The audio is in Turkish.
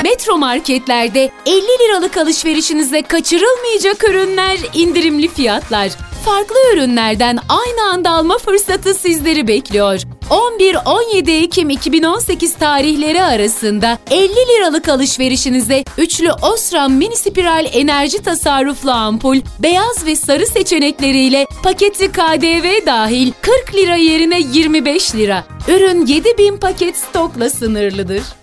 Metro marketlerde 50 liralık alışverişinizde kaçırılmayacak ürünler, indirimli fiyatlar. Farklı ürünlerden aynı anda alma fırsatı sizleri bekliyor. 11-17 Ekim 2018 tarihleri arasında 50 liralık alışverişinize üçlü Osram mini spiral enerji tasarruflu ampul, beyaz ve sarı seçenekleriyle paketli KDV dahil 40 lira yerine 25 lira. Ürün 7000 paket stokla sınırlıdır.